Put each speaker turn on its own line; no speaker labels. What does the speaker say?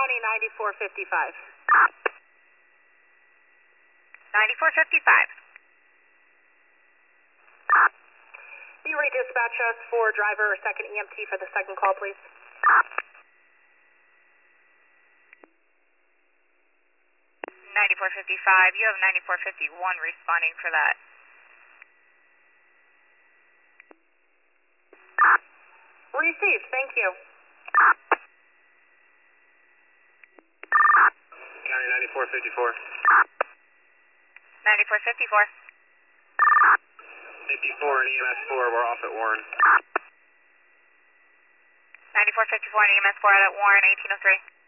County 9455.
9455.
Will you redispatch us for driver or second EMT for the second call, please?
9455. You have 9451 responding for that.
Received. Thank you.
County 9454.
9454.
54 and EMS 4, we're off at Warren.
9454 and EMS 4 out at Warren, 1803.